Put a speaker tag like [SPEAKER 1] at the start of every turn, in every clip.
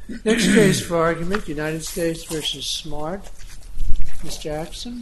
[SPEAKER 1] Next case for argument, United States v. Smart. Ms. Jackson.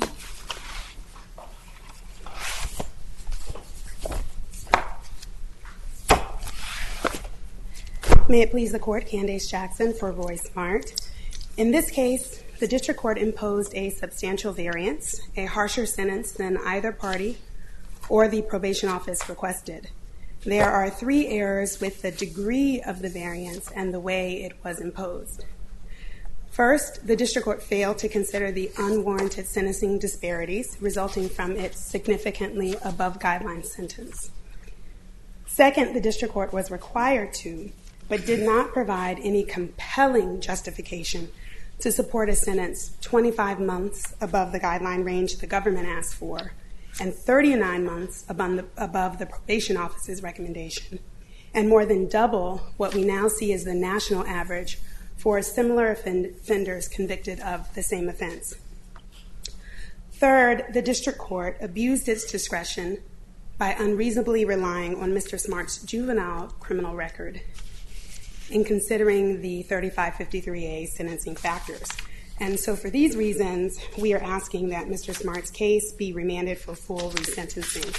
[SPEAKER 2] May it please the Court, Candace Jackson for Roy Smart. In this case, the District Court imposed a substantial variance, a harsher sentence than either party or the probation office requested. There are three errors with the degree of the variance and the way it was imposed. First, the District Court failed to consider the unwarranted sentencing disparities resulting from its significantly above-guideline sentence. Second, the District Court was required to, but did not provide any compelling justification to support a sentence 25 months above the guideline range the government asked for, and 39 months above the probation office's recommendation, and more than double what we now see as the national average for similar offenders convicted of the same offense. Third, the District Court abused its discretion by unreasonably relying on Mr. Smart's juvenile criminal record in considering the 3553A sentencing factors. And so for these reasons, we are asking that Mr. Smart's case be remanded for full resentencing.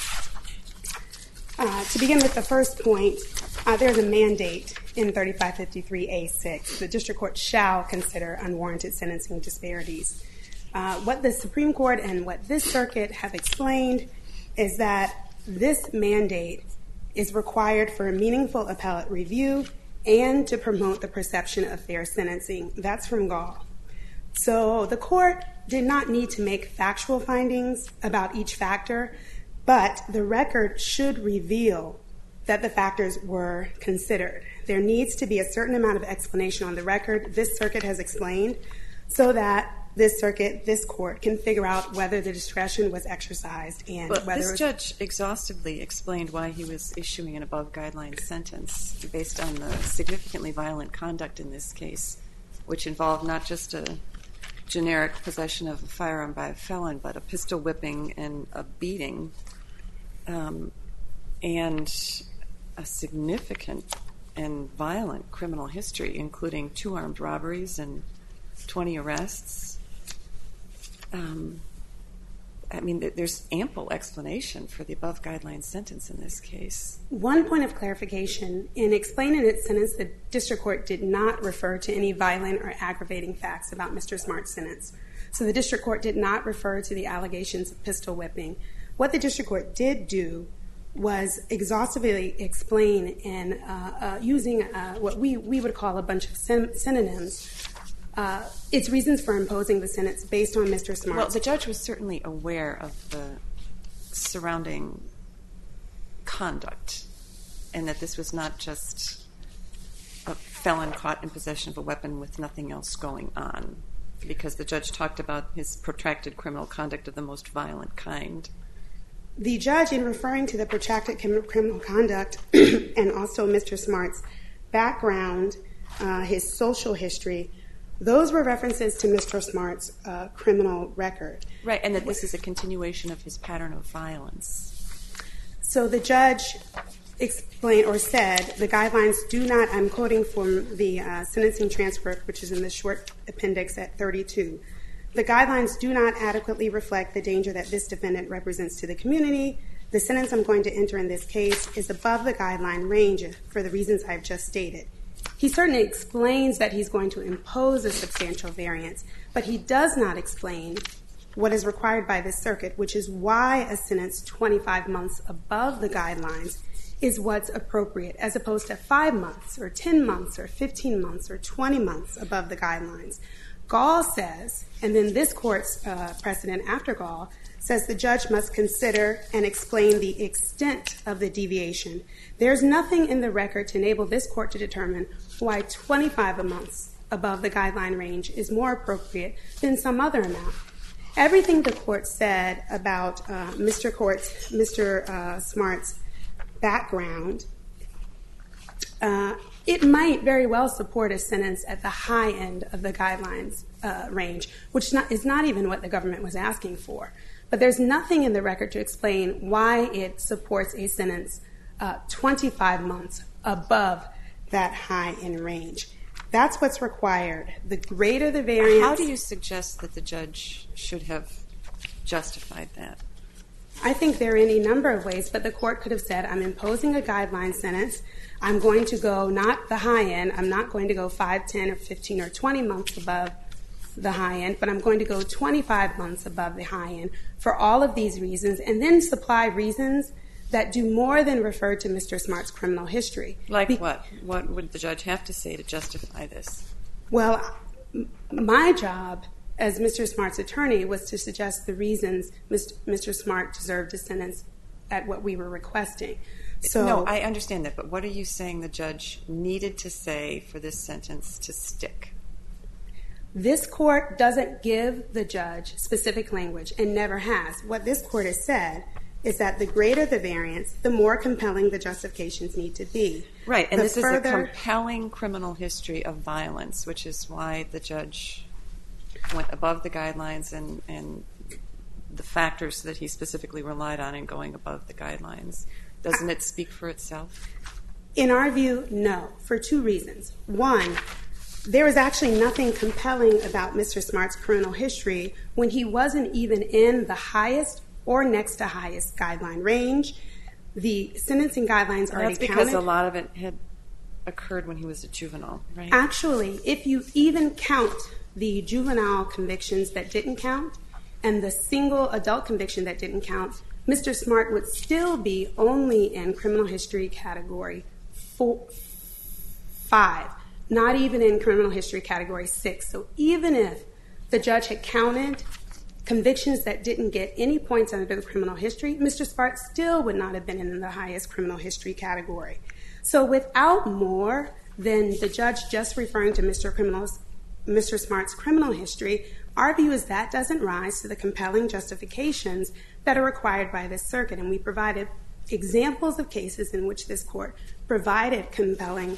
[SPEAKER 2] To begin with the first point, there's a mandate in 3553A6. The District Court shall consider unwarranted sentencing disparities. What the Supreme Court and what this circuit have explained is that this mandate is required for a meaningful appellate review and to promote the perception of fair sentencing. That's from Gall. So the court did not need to make factual findings about each factor, but the record should reveal that the factors were considered. There needs to be a certain amount of explanation on the record this circuit has explained so that this court can figure out whether the discretion was exercised and
[SPEAKER 3] but
[SPEAKER 2] whether
[SPEAKER 3] this judge exhaustively explained why he was issuing an above-guideline sentence based on the significantly violent conduct in this case, which involved not just a generic possession of a firearm by a felon, but a pistol whipping and a beating, and a significant and violent criminal history, including 2 armed robberies and 20 arrests. I mean, there's ample explanation for the above-guideline sentence in this case.
[SPEAKER 2] One point of clarification, in explaining its sentence, the District Court did not refer to any violent or aggravating facts about Mr. Smart's sentence. So the District Court did not refer to the allegations of pistol whipping. What the District Court did do was exhaustively explain and using what we would call a bunch of synonyms, its reasons for imposing the sentence based on Mr. Smart.
[SPEAKER 3] Well, the judge was certainly aware of the surrounding conduct and that this was not just a felon caught in possession of a weapon with nothing else going on, because the judge talked about his protracted criminal conduct of the most violent kind.
[SPEAKER 2] The judge, in referring to the protracted criminal conduct and also Mr. Smart's background, his social history, those were references to Mr. Smart's criminal record.
[SPEAKER 3] Right, and that this is a continuation of his pattern of violence.
[SPEAKER 2] So the judge explained or said the guidelines do not, I'm quoting from the sentencing transcript, which is in the short appendix at 32, the guidelines do not adequately reflect the danger that this defendant represents to the community. The sentence I'm going to enter in this case is above the guideline range for the reasons I've just stated. He certainly explains that he's going to impose a substantial variance, but he does not explain what is required by this circuit, which is why a sentence 25 months above the guidelines is what's appropriate, as opposed to 5 months or 10 months or 15 months or 20 months above the guidelines. Gall says, and then this court's precedent after Gall, says the judge must consider and explain the extent of the deviation. There's nothing in the record to enable this court to determine why 25 months above the guideline range is more appropriate than some other amount. Everything the court said about Mr. Smart's background, it might very well support a sentence at the high end of the guidelines range, which is not even what the government was asking for. But there's nothing in the record to explain why it supports a sentence 25 months above that high end range. That's what's required. The greater the variance...
[SPEAKER 3] How do you suggest that the judge should have justified that?
[SPEAKER 2] I think there are any number of ways, but the court could have said, I'm imposing a guideline sentence. I'm going to go not the high end. I'm not going to go 5, 10, or 15, or 20 months above the high end, but I'm going to go 25 months above the high end for all of these reasons, and then supply reasons that do more than refer to Mr. Smart's criminal history.
[SPEAKER 3] Like what? What would the judge have to say to justify this?
[SPEAKER 2] Well, my job as Mr. Smart's attorney was to suggest the reasons Mr. Smart deserved a sentence at what we were requesting. So,
[SPEAKER 3] no, I understand that, but what are you saying the judge needed to say for this sentence to stick?
[SPEAKER 2] This court doesn't give the judge specific language and never has. What this court has said is that the greater the variance, the more compelling the justifications need to be.
[SPEAKER 3] Right, and this is a compelling criminal history of violence, which is why the judge went above the guidelines and the factors that he specifically relied on in going above the guidelines. Doesn't it speak for itself?
[SPEAKER 2] In our view, no, for two reasons. One, there was actually nothing compelling about Mr. Smart's criminal history when he wasn't even in the highest or next to highest guideline range. The sentencing guidelines already counted.
[SPEAKER 3] That's because a lot of it had occurred when he was a juvenile, right?
[SPEAKER 2] Actually, if you even count the juvenile convictions that didn't count and the single adult conviction that didn't count, Mr. Smart would still be only in criminal history category 5, not even in criminal history category 6. So even if the judge had counted convictions that didn't get any points under the criminal history, Mr. Smart still would not have been in the highest criminal history category. So without more than the judge just referring to Mr. Smart's criminal history, our view is that doesn't rise to the compelling justifications that are required by this circuit. And we provided examples of cases in which this court found compelling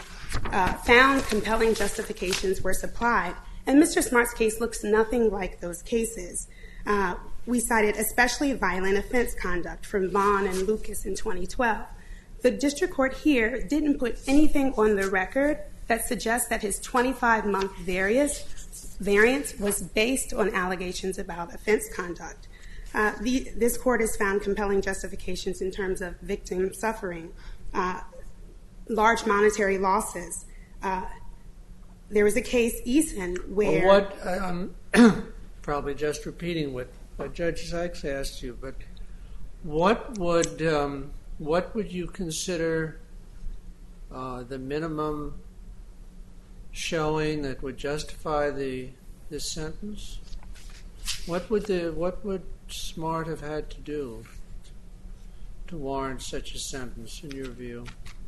[SPEAKER 2] justifications were supplied. And Mr. Smart's case looks nothing like those cases. We cited especially violent offense conduct from Vaughn and Lucas in 2012. The district court here didn't put anything on the record that suggests that his 25-month variance was based on allegations about offense conduct. This court has found compelling justifications in terms of victim suffering, large monetary losses. There was a case, Eason, where...
[SPEAKER 1] Well, I'm probably just repeating what Judge Sykes asked you, but what would you consider the minimum showing that would justify this sentence? What would Smart have had to do to warrant such a sentence, in your view?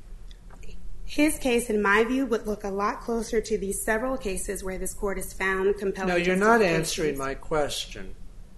[SPEAKER 2] His case, in my view, would look a lot closer to these several cases where this court has found compelling justifications.
[SPEAKER 1] No, you're not answering my question.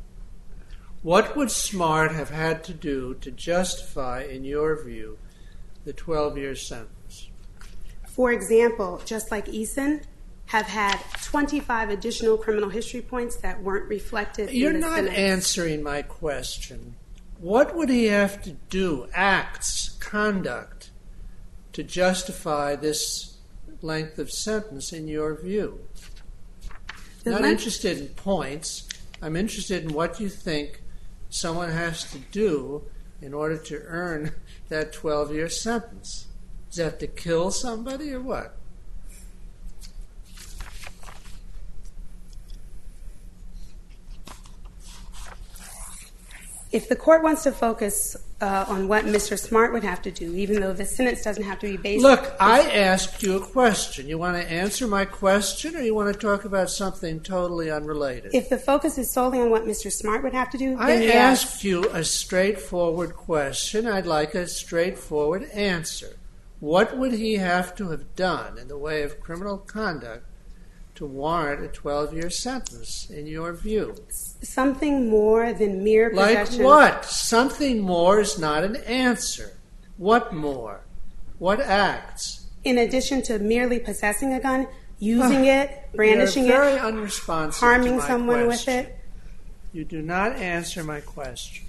[SPEAKER 1] What would Smart have had to do to justify, in your view, the 12-year sentence?
[SPEAKER 2] For example, just like Eason, have had 25 additional criminal history points that weren't reflected in the sentence.
[SPEAKER 1] You're not answering my question. What would he have to do, acts, conduct, to justify this length of sentence, in your view? I'm not interested in points. I'm interested in what you think someone has to do in order to earn that 12-year sentence. Does he have to kill somebody or what?
[SPEAKER 2] If the court wants to focus on what Mr. Smart would have to do, even though the sentence doesn't have to be based...
[SPEAKER 1] Look, I asked you a question. You want to answer my question, or you want to talk about something totally unrelated?
[SPEAKER 2] If the focus is solely on what Mr. Smart would have to do,
[SPEAKER 1] I
[SPEAKER 2] then yes.
[SPEAKER 1] asked you a straightforward question. I'd like a straightforward answer. What would he have to have done in the way of criminal conduct to warrant a 12-year sentence, in your view?
[SPEAKER 2] Something more than mere possession.
[SPEAKER 1] Like what? Something more is not an answer. What more? What acts?
[SPEAKER 2] In addition to merely possessing a gun, using it, brandishing
[SPEAKER 1] You're very
[SPEAKER 2] it,
[SPEAKER 1] unresponsive
[SPEAKER 2] harming
[SPEAKER 1] to my
[SPEAKER 2] someone
[SPEAKER 1] question.
[SPEAKER 2] with it.
[SPEAKER 1] You do not answer my question.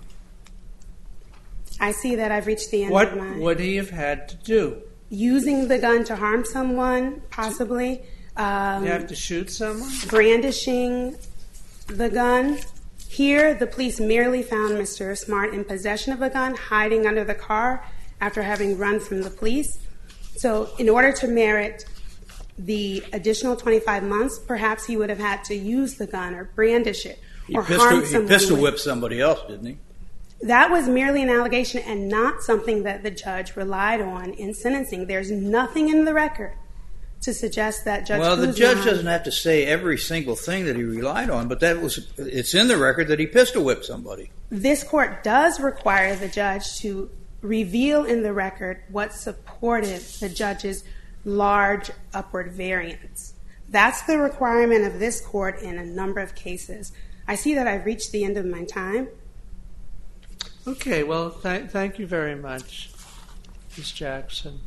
[SPEAKER 2] I see that I've reached the end of my...
[SPEAKER 1] What would he have had to do?
[SPEAKER 2] Using the gun to harm someone, possibly.
[SPEAKER 1] You have to shoot someone?
[SPEAKER 2] Brandishing the gun. Here, the police merely found Mr. Smart in possession of a gun, hiding under the car after having run from the police. So in order to merit the additional 25 months, perhaps he would have had to use the gun or brandish it or harm someone.
[SPEAKER 4] He pistol whipped somebody else, didn't he?
[SPEAKER 2] That was merely an allegation and not something that the judge relied on in sentencing. There's nothing in the record to suggest that Judge Guzman...
[SPEAKER 4] Well, the judge doesn't have to say every single thing that he relied on, but it's in the record that he pistol whipped somebody.
[SPEAKER 2] This court does require the judge to reveal in the record what supported the judge's large upward variance. That's the requirement of this court in a number of cases. I see that I've reached the end of my time.
[SPEAKER 1] Okay, well, thank you very much, Ms. Jackson.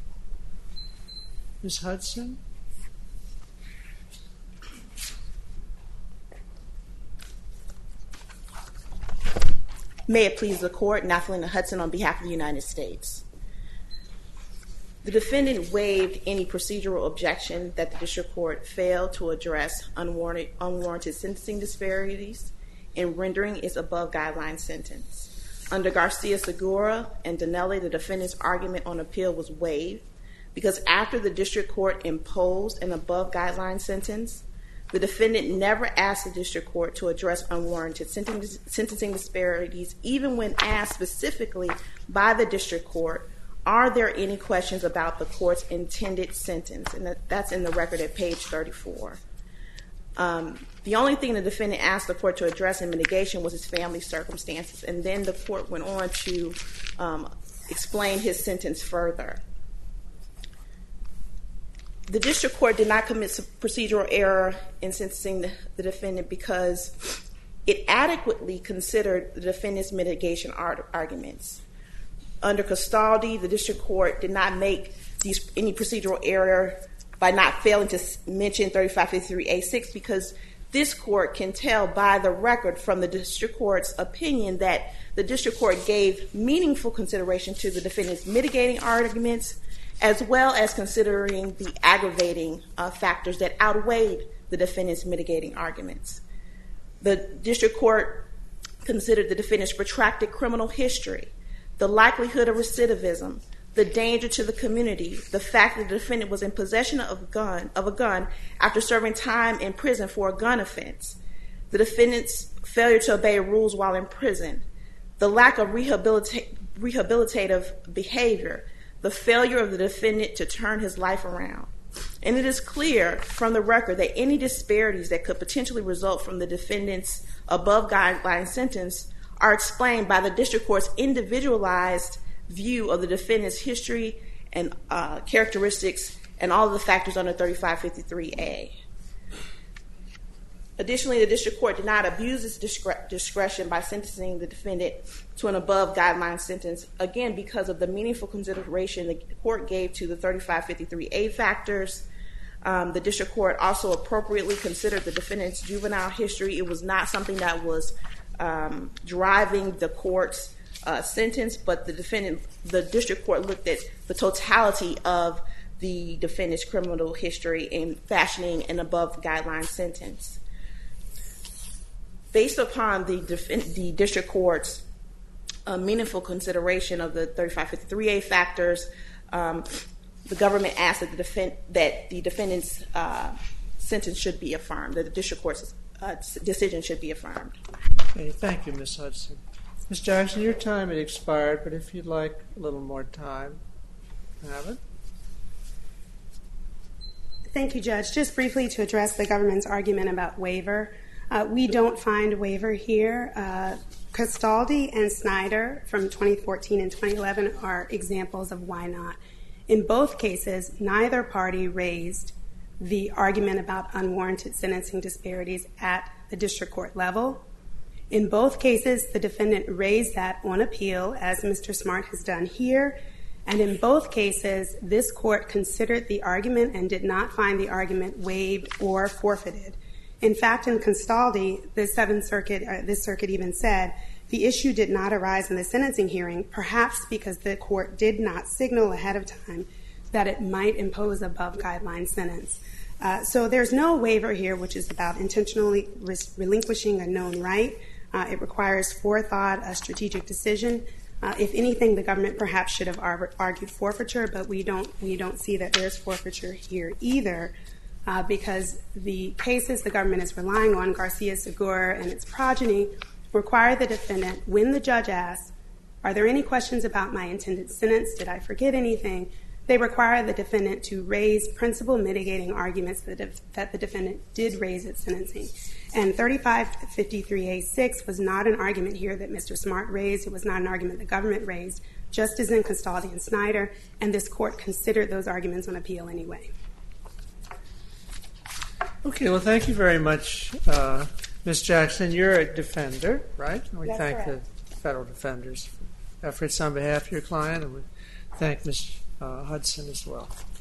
[SPEAKER 1] Ms. Hudson?
[SPEAKER 5] May it please the court, Nathalina Hudson on behalf of the United States. The defendant waived any procedural objection that the district court failed to address unwarranted sentencing disparities in rendering its above-guideline sentence. Under Garcia-Segura and Dinelli, the defendant's argument on appeal was waived because after the district court imposed an above-guideline sentence, the defendant never asked the district court to address unwarranted sentencing disparities, even when asked specifically by the district court, are there any questions about the court's intended sentence? And that's in the record at page 34. The only thing the defendant asked the court to address in mitigation was his family circumstances, and then the court went on to explain his sentence further. The district court did not commit procedural error in sentencing the defendant because it adequately considered the defendant's mitigation arguments. Under Castaldi, the district court did not make any procedural error by not failing to mention 3553A6 because this court can tell by the record from the district court's opinion that the district court gave meaningful consideration to the defendant's mitigating arguments as well as considering the aggravating factors that outweighed the defendant's mitigating arguments. The district court considered the defendant's protracted criminal history, the likelihood of recidivism, the danger to the community, the fact that the defendant was in possession of a gun after serving time in prison for a gun offense, the defendant's failure to obey rules while in prison, the lack of rehabilitative behavior, the failure of the defendant to turn his life around. And it is clear from the record that any disparities that could potentially result from the defendant's above-guideline sentence are explained by the district court's individualized view of the defendant's history and characteristics and all of the factors under 3553A. Additionally, the district court did not abuse its discretion by sentencing the defendant to an above-guideline sentence, again, because of the meaningful consideration the court gave to the 3553A factors. The district court also appropriately considered the defendant's juvenile history. It was not something that was driving the court's sentence, but the district court looked at the totality of the defendant's criminal history in fashioning an above-guideline sentence. Based upon the district court's meaningful consideration of the 3553A factors, the government asked that the defendant's sentence should be affirmed, that the district court's decision should be affirmed.
[SPEAKER 1] Okay, thank you, Ms. Hudson. Ms. Jackson, your time had expired, but if you'd like a little more time, have it.
[SPEAKER 2] Thank you, Judge. Just briefly to address the government's argument about waiver. We don't find waiver here. Castaldi and Snyder from 2014 and 2011 are examples of why not. In both cases, neither party raised the argument about unwarranted sentencing disparities at the district court level. In both cases, the defendant raised that on appeal, as Mr. Smart has done here. And in both cases, this court considered the argument and did not find the argument waived or forfeited. In fact, in Castaldi, this circuit even said the issue did not arise in the sentencing hearing, perhaps because the court did not signal ahead of time that it might impose above-guideline sentence. So there's no waiver here, which is about intentionally relinquishing a known right. It requires forethought, a strategic decision. If anything, the government perhaps should have argued forfeiture, but we don't see that there's forfeiture here either, because the cases the government is relying on, Garcia-Segura and its progeny, require the defendant, when the judge asks, are there any questions about my intended sentence? Did I forget anything? They require the defendant to raise principal mitigating arguments that the defendant did raise at sentencing. And 3553A6 was not an argument here that Mr. Smart raised. It was not an argument the government raised, just as in Castaldi and Snyder, and this court considered those arguments on appeal anyway.
[SPEAKER 1] Okay, well, thank you very much, Ms. Jackson. You're a defender, right? And we
[SPEAKER 2] That's
[SPEAKER 1] thank
[SPEAKER 2] correct.
[SPEAKER 1] the federal defenders for efforts on behalf of your client, and we thank Ms. Hudson as well.